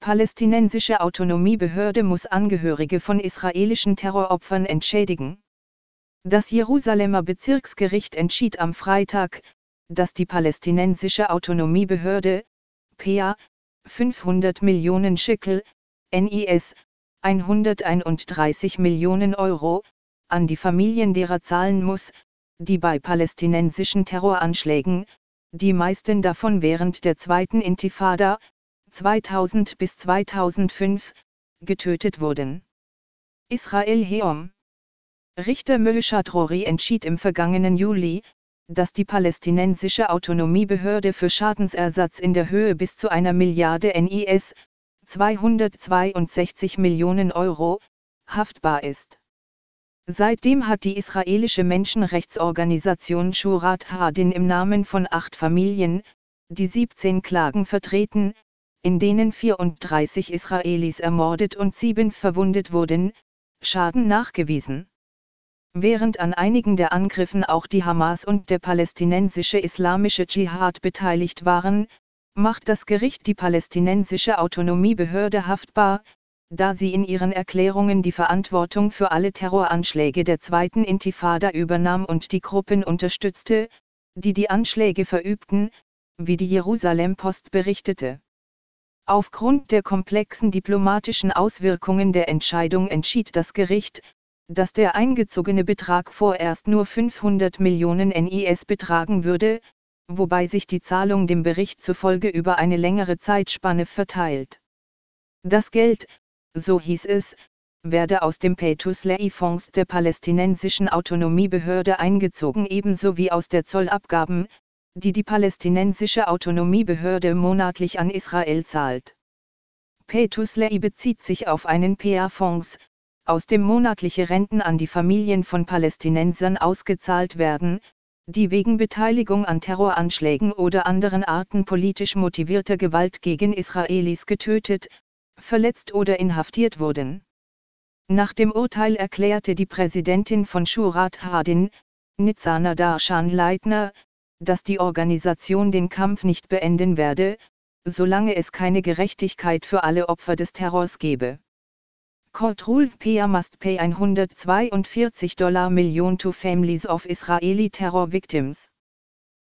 palästinensische Autonomiebehörde muss Angehörige von israelischen Terroropfern entschädigen. Das Jerusalemer Bezirksgericht entschied am Freitag, dass die palästinensische Autonomiebehörde, PA, 500 Millionen Shekel, NIS, 131 Millionen Euro, an die Familien derer zahlen muss, die bei palästinensischen Terroranschlägen, die meisten davon während der zweiten Intifada, 2000 bis 2005, getötet wurden. Israel Heom. Richter Moshe Drori entschied im vergangenen Juli, dass die palästinensische Autonomiebehörde für Schadensersatz in der Höhe bis zu 1 Milliarde NIS, 262 Millionen Euro, haftbar ist. Seitdem hat die israelische Menschenrechtsorganisation Shurat Hadin im Namen von 8 Familien, die 17 Klagen vertreten, in denen 34 Israelis ermordet und 7 verwundet wurden, Schaden nachgewiesen. Während an einigen der Angriffen auch die Hamas und der palästinensische Islamische Dschihad beteiligt waren, macht das Gericht die palästinensische Autonomiebehörde haftbar, da sie in ihren Erklärungen die Verantwortung für alle Terroranschläge der zweiten Intifada übernahm und die Gruppen unterstützte, die die Anschläge verübten, wie die Jerusalem Post berichtete. Aufgrund der komplexen diplomatischen Auswirkungen der Entscheidung entschied das Gericht, dass der eingezogene Betrag vorerst nur 500 Millionen NIS betragen würde, wobei sich die Zahlung dem Bericht zufolge über eine längere Zeitspanne verteilt. Das Geld, so hieß es, werde aus dem Pay-to-Slay-Fonds der palästinensischen Autonomiebehörde eingezogen, ebenso wie aus der Zollabgaben, die die palästinensische Autonomiebehörde monatlich an Israel zahlt. Pay-to-Slay bezieht sich auf einen PA-Fonds, aus dem monatliche Renten an die Familien von Palästinensern ausgezahlt werden, die wegen Beteiligung an Terroranschlägen oder anderen Arten politisch motivierter Gewalt gegen Israelis getötet, verletzt oder inhaftiert wurden. Nach dem Urteil erklärte die Präsidentin von Shurat Hadin, Nitzana Darshan-Leitner, dass die Organisation den Kampf nicht beenden werde, solange es keine Gerechtigkeit für alle Opfer des Terrors gebe. Court rules PA must pay $142 million to families of Israeli terror victims.